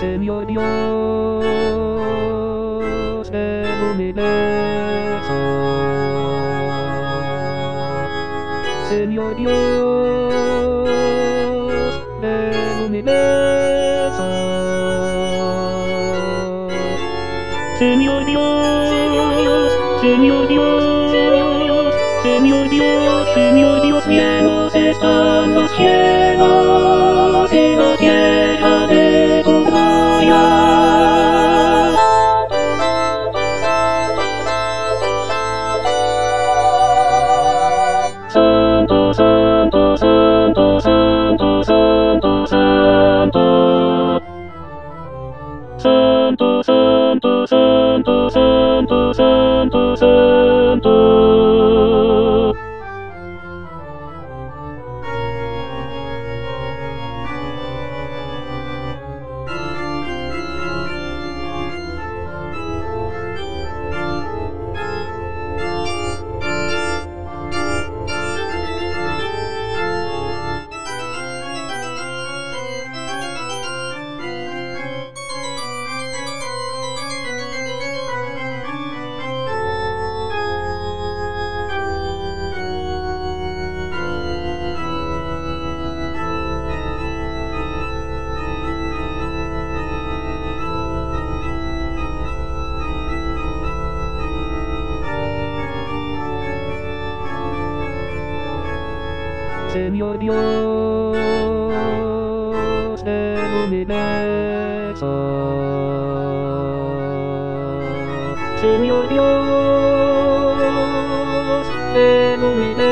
Señor Dios del universo, Señor Dios del universo, Señor Dios, Señor Dios, Señor Dios, Señor Dios, cielos están los cielos y la tierra de tu gloria. Santo, santo, santo, santo, santo, santo. Santo, santo, santo, santo, santo, santo. Señor Dios del universo, Señor Dios del universo.